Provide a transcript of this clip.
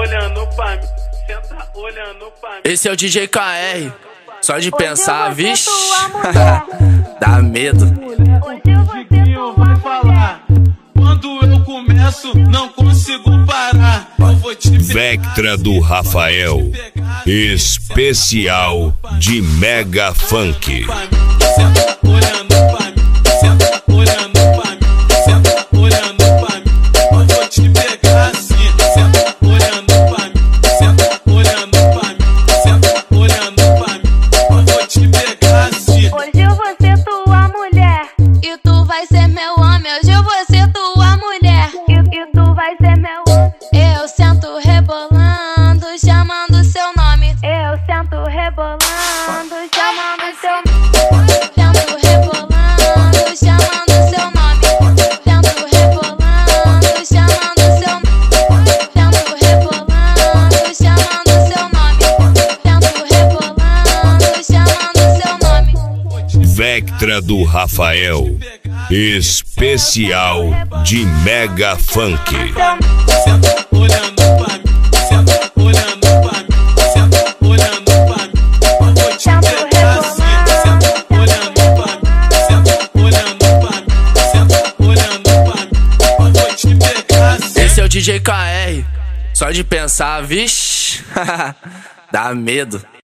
olhando pra mim, senta olhando pra mim. Esse é o DJ KR, só de pensar, vixe, dá medo. Chiquinho vai falar, quando eu começo não consigo parar. Eu vou te Vectra do Rafael, especial de Mega Funk. Senta olhando pra mim, senta olhando pra mim, senta olhando pra mim. Eu vou te pegar assim, senta olhando pra mim, senta olhando pra mim, senta olhando pra mim. Eu vou te pegar assim. Hoje eu vou ser tua mulher e tu vai ser meu homem. Hoje eu vou ser tua mulher e tu vai ser meu homem. Eu sento rebolando, chamando seu nome. Eu sento rebolando, chamando seu nome. Sento rebolando, chamando seu nome. Sento rebolando, chamando seu nome. Sento rebolando, chamando seu nome. Sento rebolando, chamando seu nome. Vectra do Rafael, especial de Mega Funk. Senta olhando pra mim, senta olhando pra mim, senta olhando pra mim. Eu vou te pegar assim, senta olhando pra mim, senta olhando pra mim, senta olhando pra mim. Eu vou te pegar assim. Esse é o DJ KR, só de pensar, vixe, dá medo.